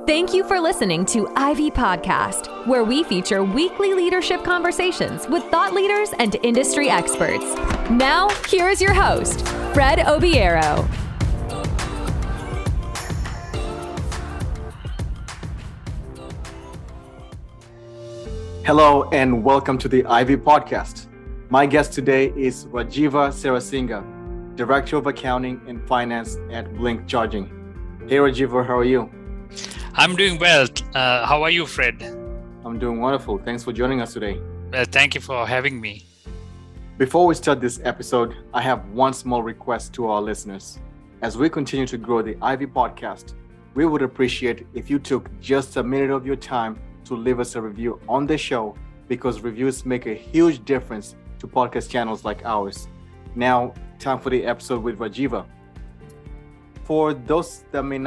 Thank you for listening to Ivy Podcast, where we feature weekly leadership conversations with thought leaders and industry experts. Now, here is your host, Fred Obiero. Hello and welcome to the Ivy Podcast. My guest today is Rajiva Sarasinga, Director of Accounting and Finance at Blink Charging. Hey Rajiva, how are you? I'm doing well. How are you, Fred? I'm doing wonderful. Thanks for joining us today. Thank you for having me. Before we start this episode, I have one small request to our listeners. As we continue to grow the Ivy Podcast, we would appreciate if you took just a minute of your time to leave us a review on the show, because reviews make a huge difference to podcast channels like ours. Now, time for the episode with Rajiva. For those that may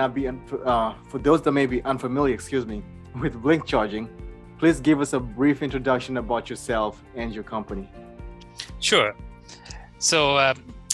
be unfamiliar, with Blink Charging, please give us a brief introduction about yourself and your company. Sure. So,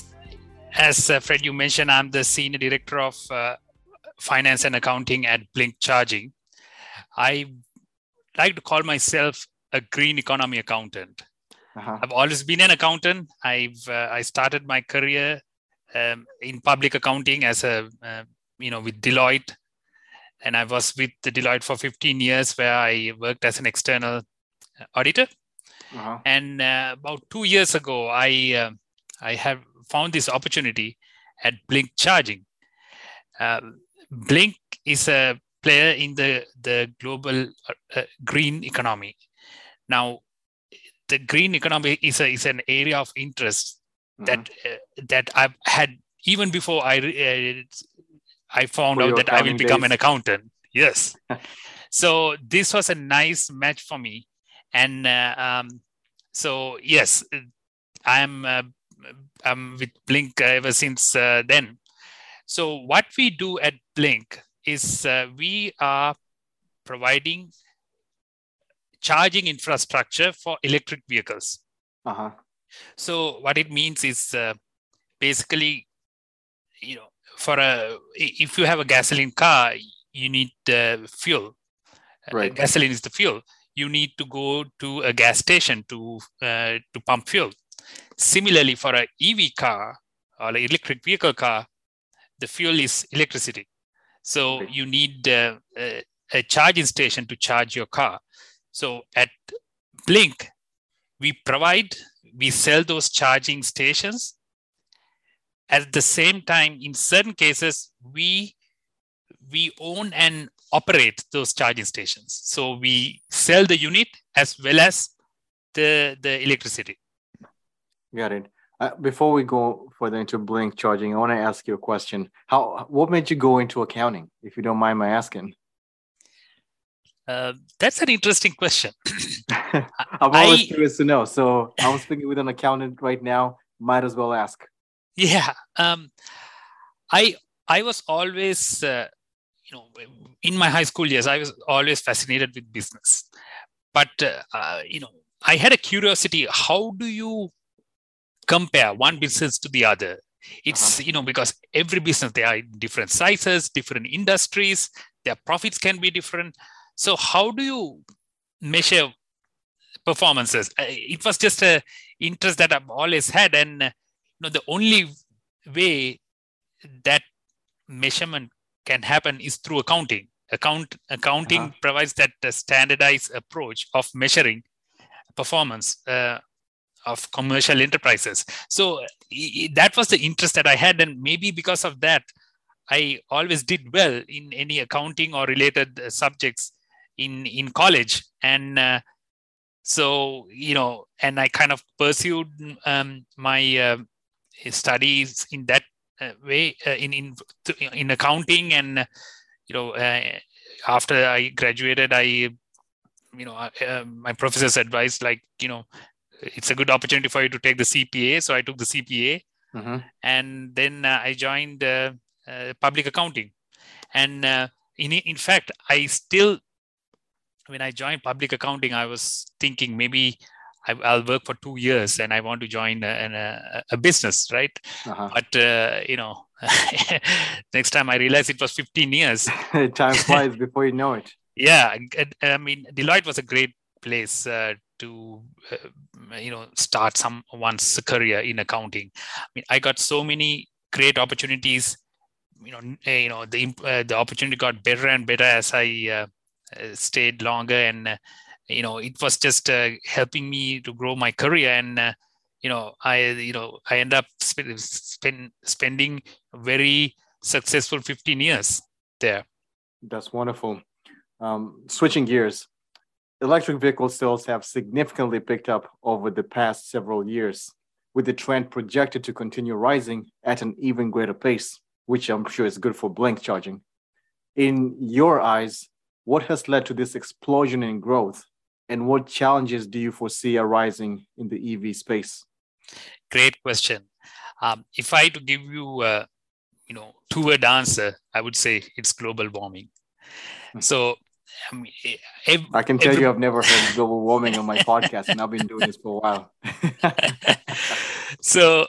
as Fred, you mentioned, I'm the Senior Director of Finance and Accounting at Blink Charging. I like to call myself a green economy accountant. I've always been an accountant. I started my career in public accounting as with Deloitte, and I was with the Deloitte for 15 years, where I worked as an external auditor. And about 2 years ago, I have found this opportunity at Blink Charging. Blink is a player in the global green economy. Now, the green economy is an area of interest that I've had even before I found out that I will become an accountant. Yes. So this was a nice match for me. And so, yes, I'm with Blink ever since then. So what we do at Blink is we are providing charging infrastructure for electric vehicles. So what it means is basically, if you have a gasoline car, you need fuel. Right. Gasoline is the fuel. You need to go to a gas station to pump fuel. Similarly, for an EV car or an electric vehicle car, the fuel is electricity. So you need a charging station to charge your car. So at Blink, we sell those charging stations. At the same time, in certain cases, we own and operate those charging stations. So we sell the unit as well as the electricity. Got it. Before we go further into Blink Charging, I want to ask you a question. What made you go into accounting, if you don't mind my asking? That's an interesting question. I'm always curious to know. So I'm speaking with an accountant right now. Might as well ask. Yeah. I was always, in my high school years, I was always fascinated with business. But, I had a curiosity. How do you compare one business to the other? It's, because every business, they are in different sizes, different industries, their profits can be different. So how do you measure performances? It was just an interest that I've always had. And the only way that measurement can happen is through accounting. Accounting provides that standardized approach of measuring performance of commercial enterprises. So that was the interest that I had. And maybe because of that, I always did well in any accounting or related subjects in college. And and I kind of pursued my studies in that way in accounting. And after I graduated, my professors advised, it's a good opportunity for you to take the CPA. So I took the CPA, and then I joined public accounting. And in fact, when I joined public accounting, I was thinking maybe I'll work for 2 years and I want to join a business, right? But Next time I realized it was 15 years. Time flies before you know it. Yeah, I mean, Deloitte was a great place to start someone's career in accounting. I mean, I got so many great opportunities. The opportunity got better and better as I stayed longer, and it was just helping me to grow my career. And I end up spending a very successful 15 years there. That's wonderful. Switching gears, electric vehicle sales have significantly picked up over the past several years, with the trend projected to continue rising at an even greater pace, which I'm sure is good for Blink charging. In your eyes, what has led to this explosion in growth, and what challenges do you foresee arising in the EV space? Great question. If I had to give you a two-word answer, I would say it's global warming. So I mean, I can tell you I've never heard global warming on my podcast, and I've been doing this for a while. So,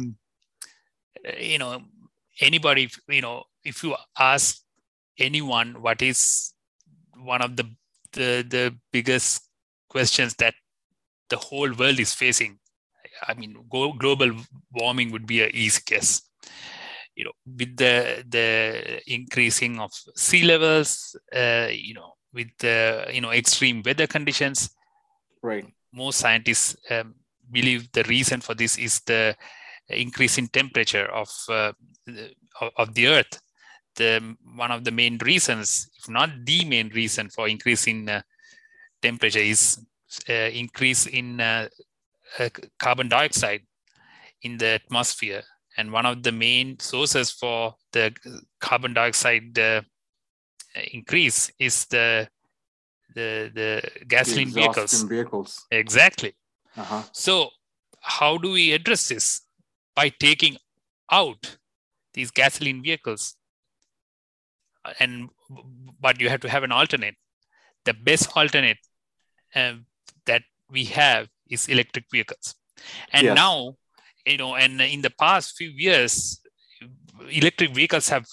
anybody, if you ask anyone what is one of the biggest questions that the whole world is facing, I mean, global warming would be an easy guess. With the increasing of sea levels, with the extreme weather conditions, right? Most scientists believe the reason for this is the increase in temperature of the Earth. One of the main reasons, if not the main reason for increasing temperature, is increase in carbon dioxide in the atmosphere. And one of the main sources for the carbon dioxide increase is the gasoline vehicles. Exactly. So how do we address this? By taking out these gasoline vehicles. But you have to have an alternate. The best alternate that we have is electric vehicles. And yes. Now, and in the past few years, electric vehicles have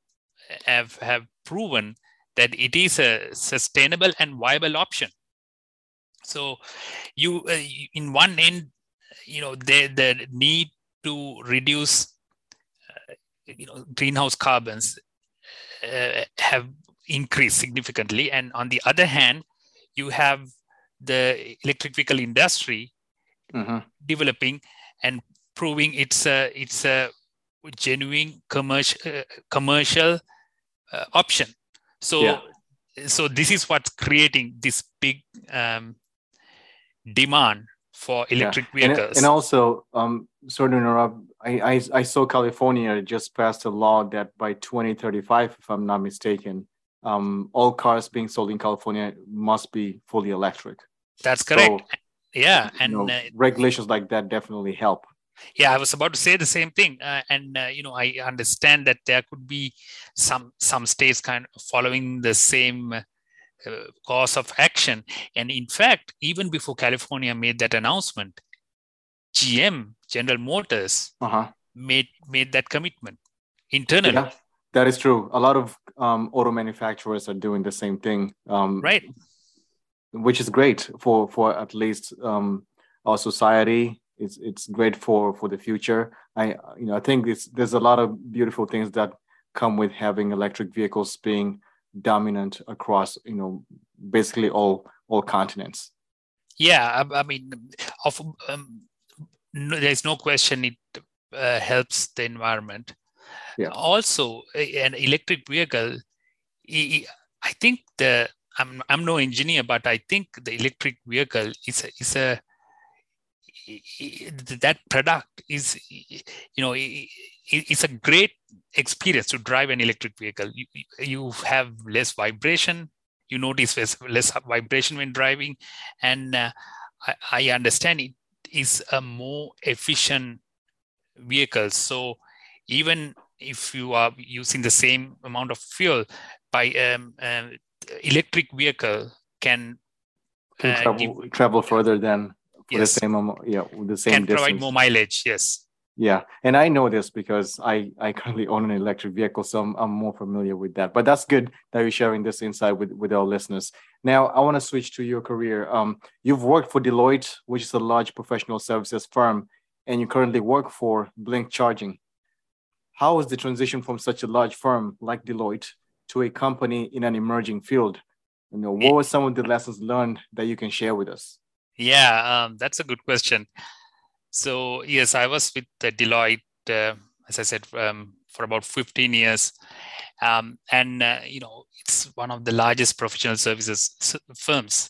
proven that it is a sustainable and viable option. So, in one end, the need to reduce, greenhouse carbons have increased significantly, and on the other hand, you have the electric vehicle industry developing and proving it's a genuine commercial option. So this is what's creating this big demand for electric vehicles. And also, sorry to interrupt, I saw California just passed a law that by 2035, if I'm not mistaken, all cars being sold in California must be fully electric. That's correct. So, and regulations like that definitely help. Yeah, I was about to say the same thing, I understand that there could be some states kind of following the same course of action, and in fact, even before California made that announcement, GM, General Motors, made that commitment internally. Yeah, that is true. A lot of auto manufacturers are doing the same thing, right? Which is great for at least our society. It's great for the future. I think there's a lot of beautiful things that come with having electric vehicles being dominant across basically all continents. Yeah, I mean, there's no question it helps the environment. Yeah. Also, an electric vehicle, I think I'm no engineer, but I think the electric vehicle is that product is, it's a great experience to drive an electric vehicle. You have less vibration. You notice less vibration when driving, and I understand it is a more efficient vehicle. So even if you are using the same amount of fuel, by electric vehicle can travel further than for the same amount, with the same can distance. Provide more mileage. Yes. Yeah, and I know this because I currently own an electric vehicle, so I'm more familiar with that. But that's good that you're sharing this insight with our listeners. Now, I want to switch to your career. You've worked for Deloitte, which is a large professional services firm, and you currently work for Blink Charging. How is the transition from such a large firm like Deloitte to a company in an emerging field? What were some of the lessons learned that you can share with us? Yeah, that's a good question. So yes, I was with Deloitte, as I said, for about 15 years. And it's one of the largest professional services firms.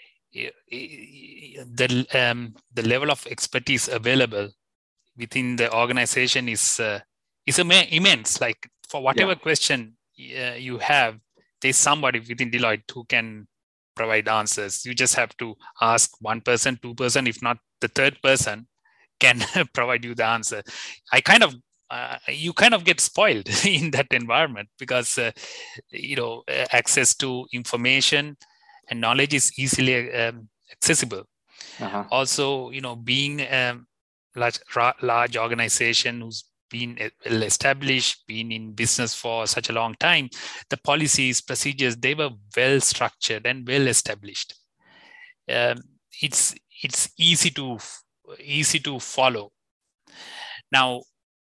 The level of expertise available within the organization is immense. Like for whatever question you have, there's somebody within Deloitte who can provide answers. You just have to ask one person, two person, if not the third person can provide you the answer. You kind of get spoiled in that environment because access to information and knowledge is easily accessible. Also, being large organization who's been well established, been in business for such a long time, the policies, procedures, they were well structured and well established. It's easy to follow. Now,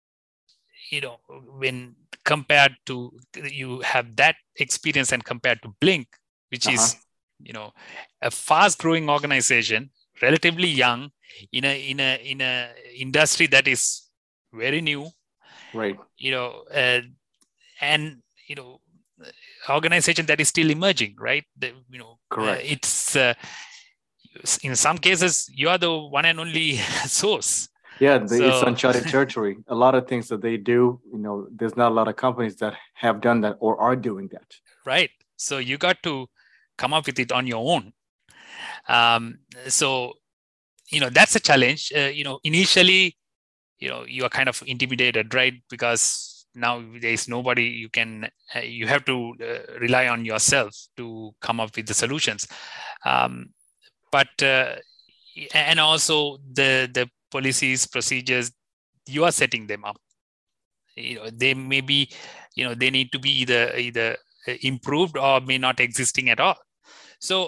when compared to, you have that experience and compared to Blink, which is a fast growing organization, relatively young, in a industry that is very new, right? Organization that is still emerging, right? Correct. It's in some cases you are the one and only source. Yeah, it's uncharted territory. A lot of things that they do, there's not a lot of companies that have done that or are doing that. Right. So you got to come up with it on your own. That's a challenge. Initially, you are kind of intimidated, right? Because now there's nobody you have to rely on yourself to come up with the solutions. And also the policies, procedures, you are setting them up. They may be, they need to be either improved or may not existing at all. So,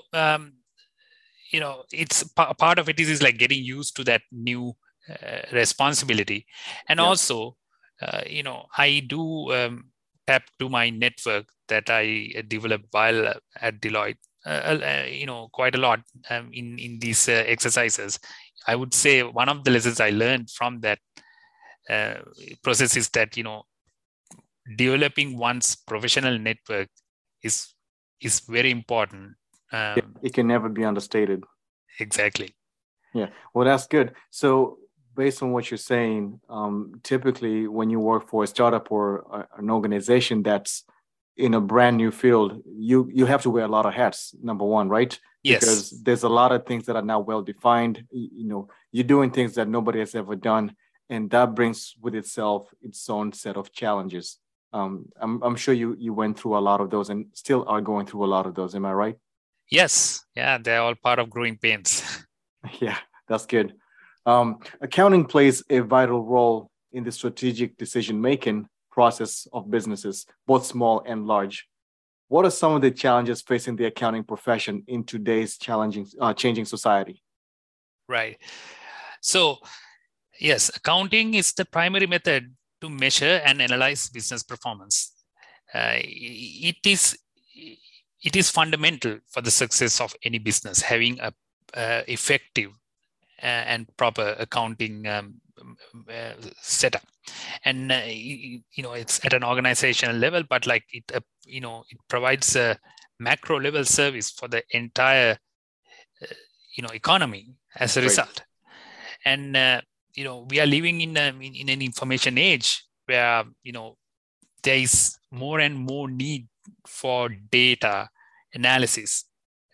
it's part of it is like getting used to that new responsibility. And also, I do tap to my network that I developed while at Deloitte, quite a lot in these exercises. I would say one of the lessons I learned from that process is that, developing one's professional network is very important. It can never be understated. Exactly. Yeah. Well, that's good. So based on what you're saying, typically when you work for a startup or an organization that's in a brand new field, you have to wear a lot of hats, number one, right? Yes. Because there's a lot of things that are now well defined. You're doing things that nobody has ever done, and that brings with itself its own set of challenges. I'm sure you went through a lot of those and still are going through a lot of those. Am I right? Yes. Yeah, they're all part of growing pains. Yeah, that's good. Accounting plays a vital role in the strategic decision-making process of businesses, both small and large. What are some of the challenges facing the accounting profession in today's changing society? Right. So, yes, accounting is the primary method to measure and analyze business performance. It is fundamental for the success of any business, having a effective and proper accounting setup. And it's at an organizational level, but like it provides a macro level service for the entire economy as a result. And we are living in an information age where there is more and more need for data analysis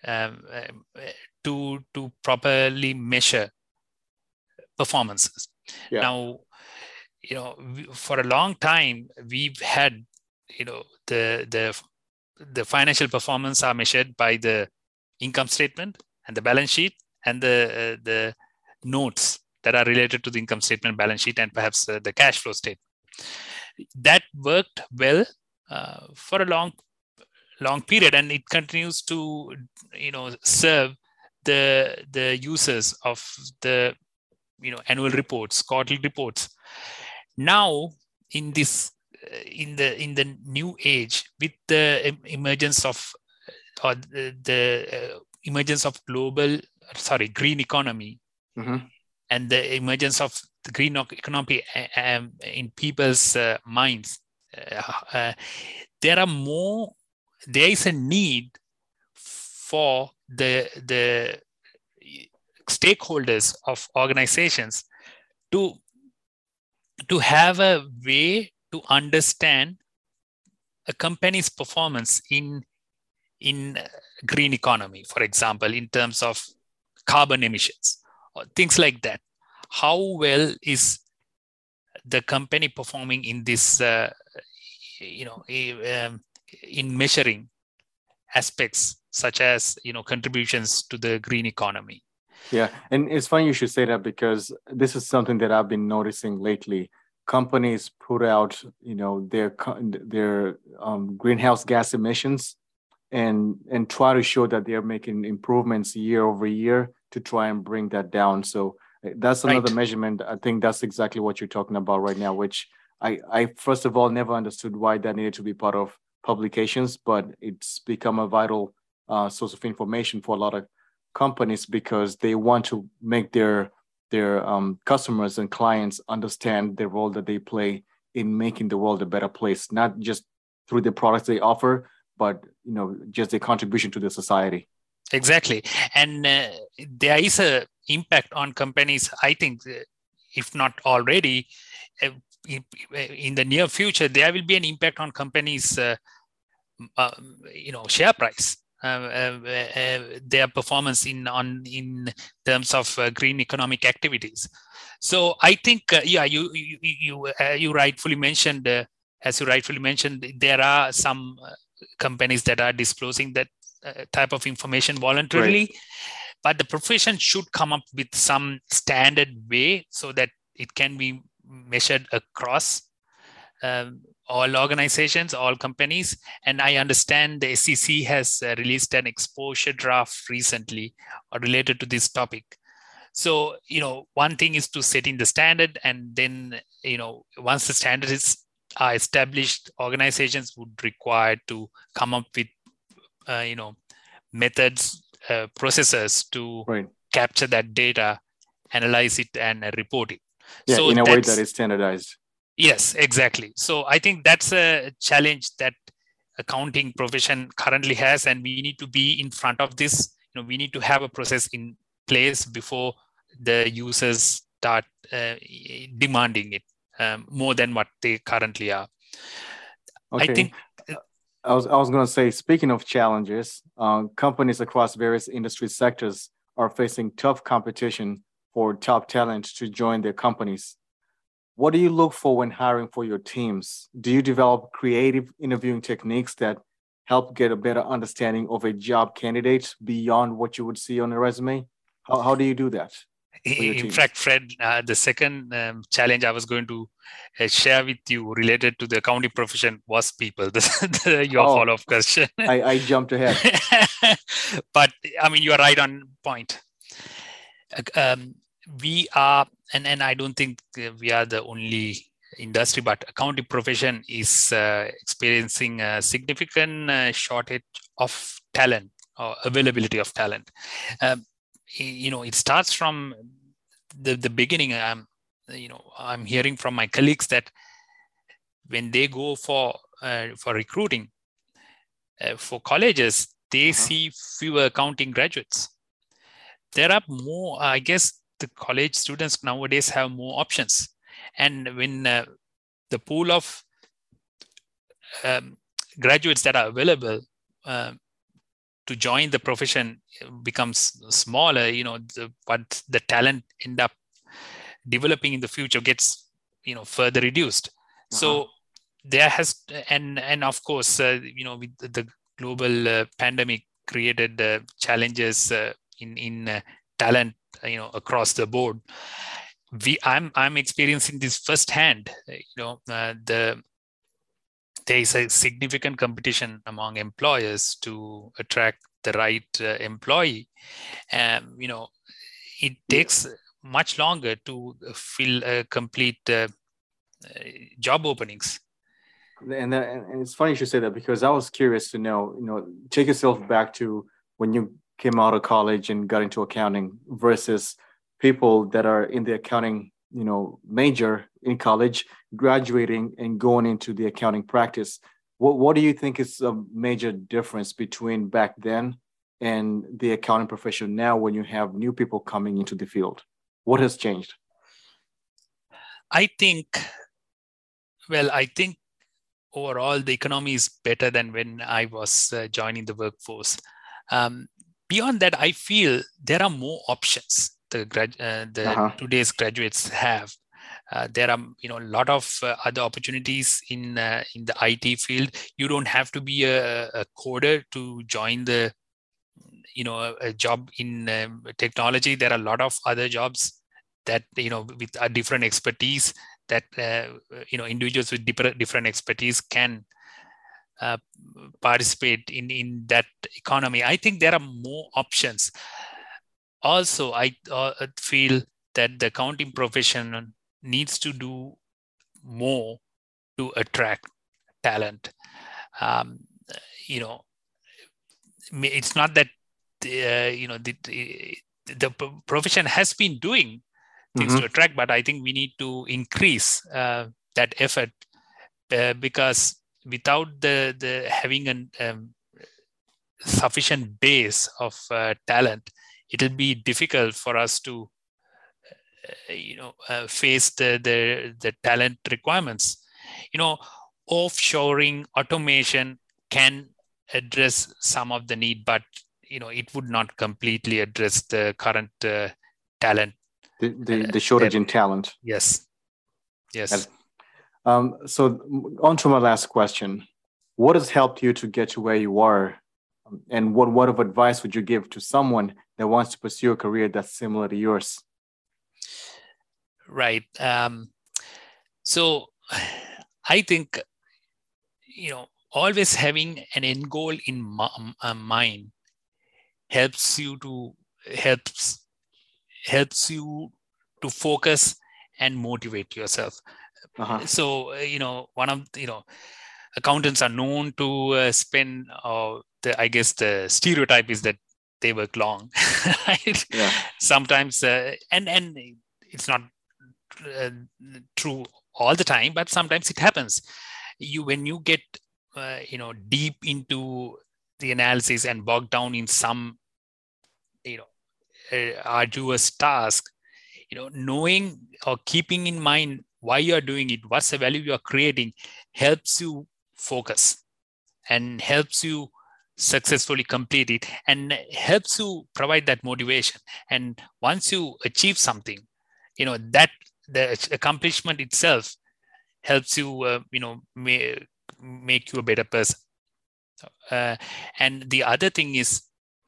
to properly measure performances. Yeah. Now, for a long time we've had the financial performance are measured by the income statement and the balance sheet and the notes that are related to the income statement, balance sheet, and perhaps the cash flow statement. That worked well for a long period, and it continues to serve the users of the annual reports, quarterly reports. Now in this in the new age, with the emergence of green economy, and the emergence of the green economy in people's minds, there is a need for the stakeholders of organizations to have a way to understand a company's performance in green economy, for example, in terms of carbon emissions or things like that. How well is the company performing in this, in measuring aspects such as contributions to the green economy? Yeah, and it's funny you should say that, because this is something that I've been noticing lately. Companies put out, their greenhouse gas emissions, and try to show that they're making improvements year over year to try and bring that down. So that's another measurement. I think that's exactly what you're talking about right now, which I first of all never understood why that needed to be part of publications, but it's become a vital source of information for a lot of companies, because they want to make their customers and clients understand the role that they play in making the world a better place, not just through the products they offer, but just their contribution to the society. Exactly. And there is a impact on companies, I think, if not already, in the near future, there will be an impact on companies' share price, their performance in terms of green economic activities. So I think, you rightfully mentioned, there are some companies that are disclosing that type of information voluntarily, right. But the profession should come up with some standard way so that it can be measured across all organizations, all companies. And I understand the SEC has released an exposure draft recently related to this topic. So, one thing is to set in the standard, and then, once the standards are established, organizations would require to come up with, methods, processes to capture that data, analyze it, and report it. Yeah, so in a way that is standardized. Yes, exactly. So I think that's a challenge that accounting profession currently has, and we need to be in front of this. We need to have a process in place before the users start demanding it more than what they currently are. Okay. I think I was going to say, speaking of challenges, companies across various industry sectors are facing tough competition for top talent to join their companies. What do you look for when hiring for your teams? Do you develop creative interviewing techniques that help get a better understanding of a job candidate beyond what you would see on a resume? How do you do that? In fact, Fred, the second challenge I was going to share with you related to the accounting profession was people. Your follow-up question. I jumped ahead. But I mean, you are right on point. We are, and I don't think we are the only industry, but accounting profession is experiencing a significant shortage of talent or availability of talent. It starts from the beginning. I'm hearing from my colleagues that when they go for recruiting for colleges, they see fewer accounting graduates. There are more, I guess, the college students nowadays have more options. And when the pool of graduates that are available to join the profession becomes smaller, but the talent end up developing in the future gets, further reduced. So there has, and of course, with the global pandemic created challenges in talent, across the board. I'm experiencing this firsthand. There is a significant competition among employers to attract the right employee. It takes much longer to fill complete job openings. And it's funny you should say that, because I was curious to know, take yourself back to when you came out of college and got into accounting versus people that are in the accounting, major in college, graduating and going into the accounting practice. What do you think is a major difference between back then and the accounting profession now when you have new people coming into the field? What has changed? I think overall, the economy is better than when I was joining the workforce. Beyond that, I feel there are more options today's graduates have. There are a lot of other opportunities in the IT field. You don't have to be a coder to join a job in technology. There are a lot of other jobs that with a different expertise that individuals with different expertise can participate in that economy. I think there are more options. Also, I feel that the accounting profession needs to do more to attract talent. It's not that the profession has been doing things to attract, but I think we need to increase that effort because without the having a sufficient base of talent, it'll be difficult for us to face the talent requirements. Offshoring, automation can address some of the need, but it would not completely address the current talent. The shortage in talent. Yes. So on to my last question. What has helped you to get to where you are? And what word of advice would you give to someone that wants to pursue a career that's similar to yours? Right. So I think, always having an end goal in mind helps you to focus and motivate yourself. So accountants are known to spend. I guess the stereotype is that they work long, right? Yeah. Sometimes, and it's not true all the time, but sometimes it happens. When you get deep into the analysis and bogged down in some arduous task, knowing or keeping in mind why you are doing it, what's the value you are creating, helps you focus and helps you successfully complete it and helps you provide that motivation. And once you achieve something, that the accomplishment itself helps you, make you a better person. And the other thing is,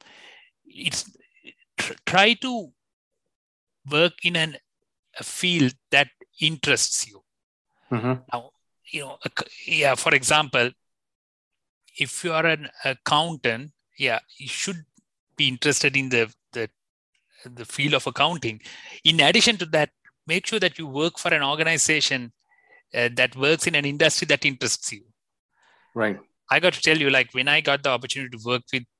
try to work in a field that interests you. Now, for example, if you are an accountant, you should be interested in the field of accounting. In addition to that, make sure that you work for an organization that works in an industry that interests you. Right. I got to tell you, like when I got the opportunity to work with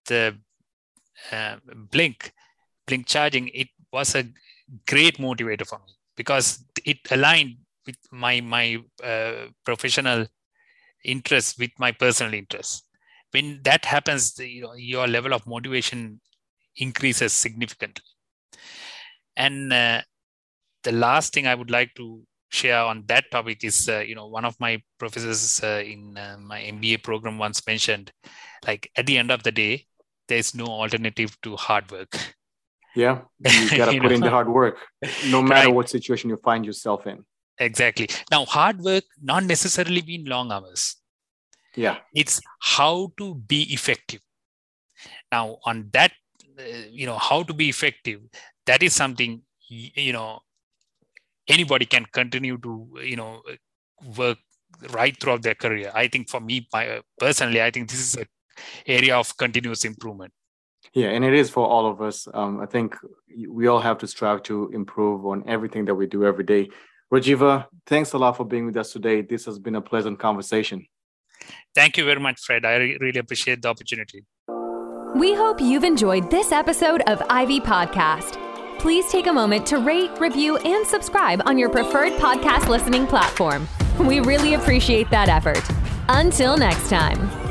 Blink Charging, it was a great motivator for me because it aligned with my professional interests with my personal interests. When that happens, your level of motivation increases significantly. And the last thing I would like to share on that topic is, one of my professors in my MBA program once mentioned, like at the end of the day, there's no alternative to hard work. Yeah, you got to put in the hard work, no matter what situation you find yourself in. Exactly. Now, hard work not necessarily mean long hours. Yeah. It's how to be effective. Now, on that, how to be effective, that is something, anybody can continue to, work right throughout their career. I think for me, personally, I think this is an area of continuous improvement. Yeah, and it is for all of us. I think we all have to strive to improve on everything that we do every day. Rajiva, thanks a lot for being with us today. This has been a pleasant conversation. Thank you very much, Fred. I really appreciate the opportunity. We hope you've enjoyed this episode of Ivy Podcast. Please take a moment to rate, review, and subscribe on your preferred podcast listening platform. We really appreciate that effort. Until next time.